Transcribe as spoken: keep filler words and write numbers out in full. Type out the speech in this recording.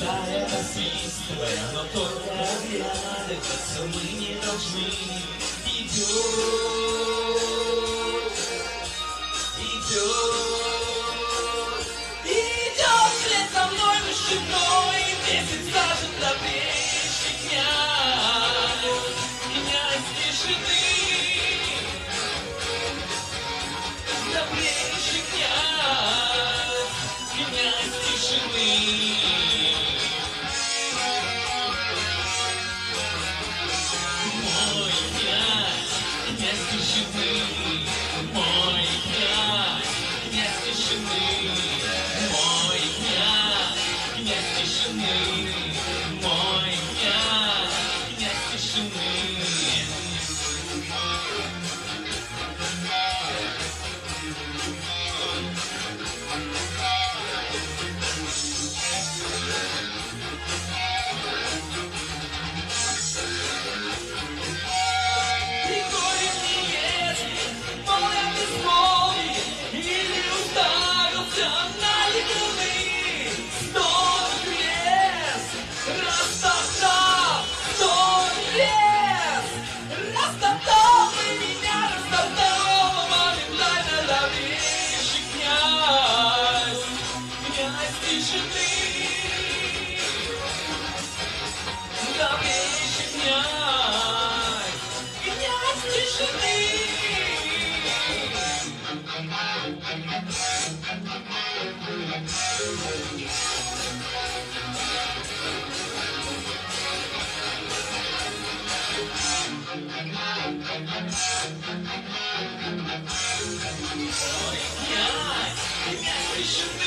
Чужая насвистывая, но только оглядываться мы не должны. Идет, идет, идет вслед за мной мужчиной, десять сажен добрейший князь, князь тишины, добрейший князь, князь тишины. Мой князь, князь тишины, мой князь, князь тишины, мой князь, князь тишины, мой князь, князь тишины. Ой, князь, князь тишины.